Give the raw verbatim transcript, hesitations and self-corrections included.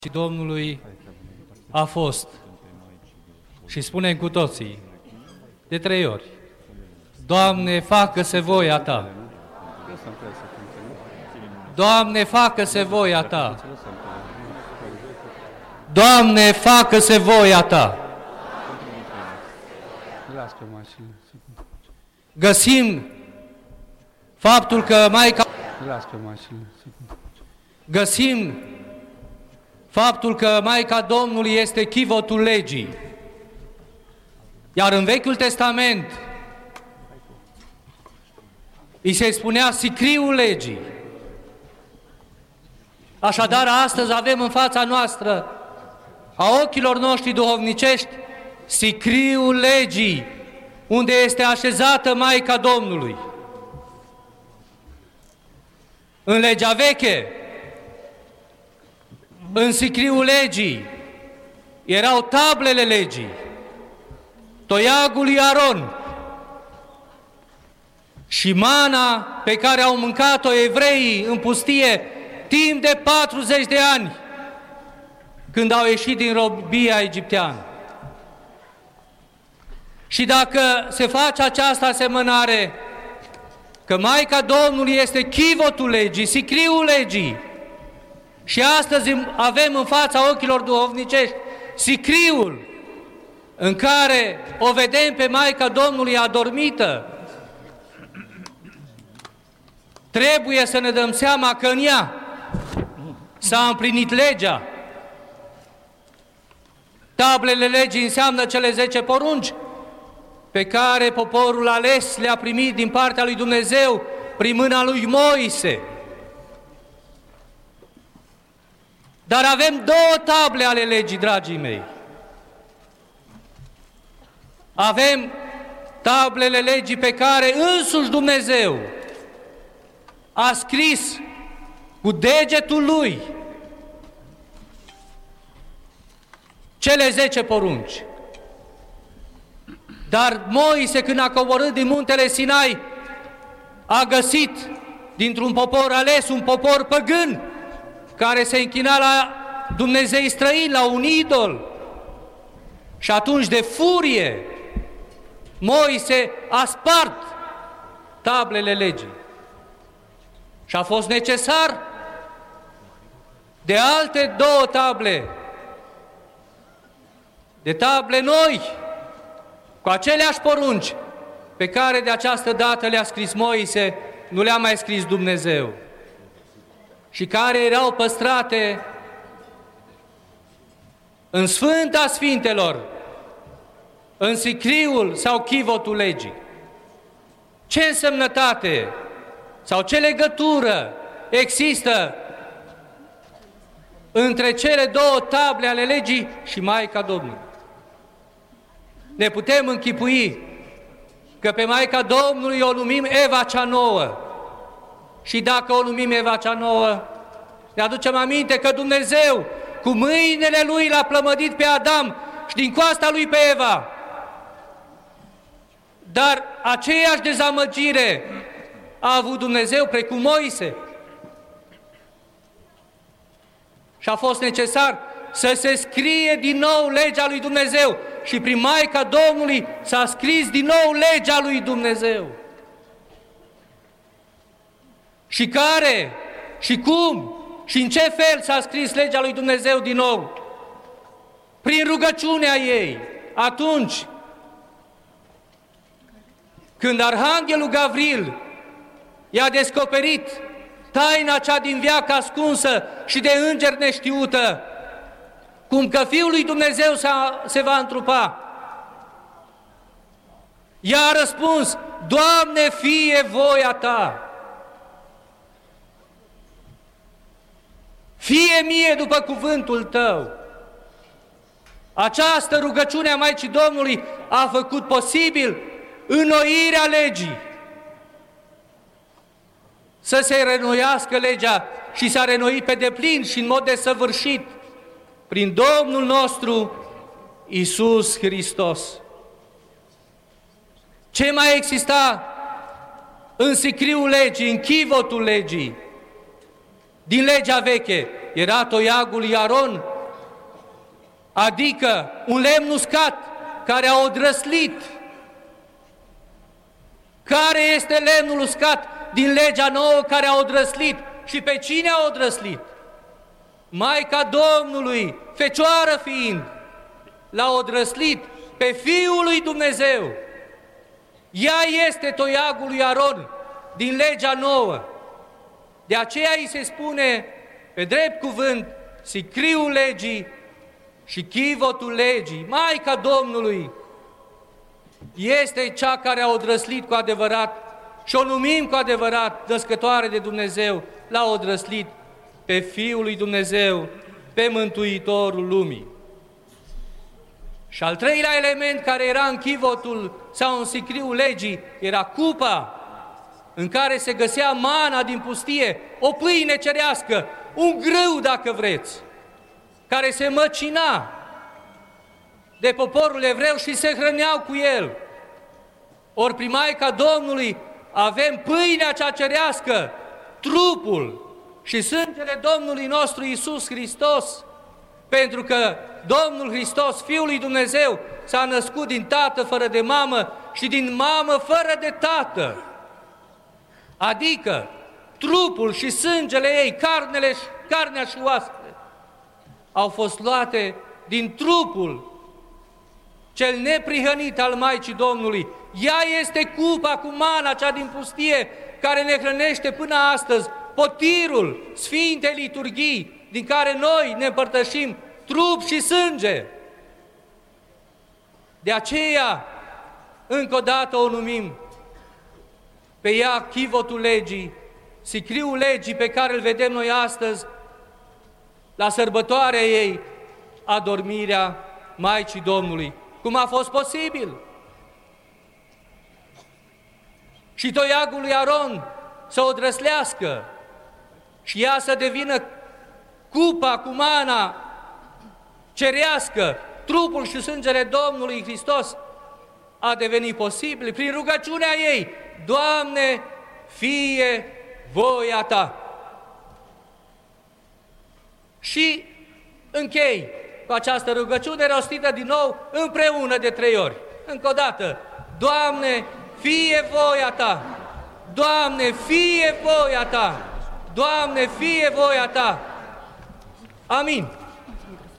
și Domnului a fost, și spunem cu toții, de trei ori: Doamne, facă-se voia Ta! Doamne, facă-se voia Ta! Doamne, facă-se voia Ta! Găsim faptul că Maica... Găsim faptul că Maica Domnului este chivotul legii. Iar în Vechiul Testament îi se spunea sicriul legii. Așadar, astăzi avem în fața noastră, a ochilor noștri duhovnicești, sicriul legii, unde este așezată Maica Domnului. În legea veche, în sicriul legii, erau tablele legii, toiagul lui Aron și mana pe care au mâncat-o evreii în pustie timp de patruzeci de ani, când au ieșit din robia egipteană. Și dacă se face această asemănare, că Maica Domnului este chivotul legii, sicriul legii, și astăzi avem în fața ochilor duhovnicești sicriul în care o vedem pe Maica Domnului adormită, trebuie să ne dăm seama că în ea s-a împlinit legea. Tablele legii înseamnă cele zece porunci pe care poporul ales le-a primit din partea lui Dumnezeu prin mâna lui Moise. Dar avem două table ale legii, dragii mei. Avem tablele legii pe care însuși Dumnezeu a scris cu degetul Lui cele zece porunci. Dar Moise, când a coborât din muntele Sinai, a găsit dintr-un popor ales un popor păgân care se închina la dumnezei străini, la un idol. Și atunci, de furie, Moise a spart tablele legii. Și a fost necesar de alte două table, de table noi, cu aceleași porunci pe care de această dată le-a scris Moise, nu le-a mai scris Dumnezeu, și care erau păstrate în Sfânta Sfintelor, în sicriul sau chivotul legii. Ce însemnătate sau ce legătură există între cele două table ale legii și Maica Domnului? Ne putem închipui că pe Maica Domnului o numim Eva cea nouă. Și dacă o numim Eva cea nouă, ne aducem aminte că Dumnezeu cu mâinile Lui l-a plămădit pe Adam și din coasta Lui pe Eva. Dar aceeași dezamăgire a avut Dumnezeu precum Moise. Și a fost necesar să se scrie din nou legea lui Dumnezeu. Și prin Maica Domnului s-a scris din nou legea lui Dumnezeu. Și care, și cum, și în ce fel s-a scris legea lui Dumnezeu din nou? Prin rugăciunea ei. Atunci când Arhanghelul Gavril i-a descoperit taina cea din veac ascunsă și de înger neștiută, cum că Fiul lui Dumnezeu se va întrupa, ea a răspuns: Doamne, fie voia Ta! Fie mie după cuvântul Tău! Această rugăciune a Maicii Domnului a făcut posibil înnoirea legii. Să se reînnoiască legea și s-a reînnoit pe deplin și în mod desăvârșit prin Domnul nostru Iisus Hristos. Ce mai exista în sicriul legii, în chivotul legii? Din legea veche era toiagul lui Aron, adică un lemn uscat care a odrăslit. Care este lemnul uscat din legea nouă care a odrăslit? Și pe cine a odrăslit? Maica Domnului, fecioară fiind, l-a odrăslit pe Fiul lui Dumnezeu. Ea este toiagul lui Aron din legea nouă. De aceea îi se spune pe drept cuvânt sicriul legii și chivotul legii. Maica Domnului este cea care a odrăslit cu adevărat și o numim cu adevărat născătoare de Dumnezeu, l-a odrăslit pe Fiul lui Dumnezeu, pe Mântuitorul lumii. Și al treilea element care era în chivotul sau în sicriul legii era cupa în care se găsea mana din pustie, o pâine cerească, un grâu dacă vreți, care se măcina de poporul evreu și se hrăneau cu el. Ori prin Maica Domnului avem pâinea cea cerească, trupul și sângele Domnului nostru Iisus Hristos, pentru că Domnul Hristos, Fiul lui Dumnezeu, s-a născut din tată fără de mamă și din mamă fără de tată. Adică trupul și sângele ei, carnele, carnea și oasele, au fost luate din trupul cel neprihănit al Maicii Domnului. Ea este cupa cu mana cea din pustie care ne hrănește până astăzi, potirul Sfintei Liturghii, din care noi ne împărtășim trup și sânge. De aceea, încă o dată o numim pe ea chivotul legii, sicriul legii pe care îl vedem noi astăzi, la sărbătoarea ei, adormirea Maicii Domnului. Cum a fost posibil? Și toiagul lui Aron să o drăslească și ea să devină cupa cu mana cerească, trupul și sângele Domnului Hristos, a devenit posibil prin rugăciunea ei: Doamne, fie voia Ta. Și închei cu această rugăciune rostită din nou împreună de trei ori. Încă o dată: Doamne, fie voia Ta! Doamne, fie voia Ta! Doamne, fie voia Ta! Amin.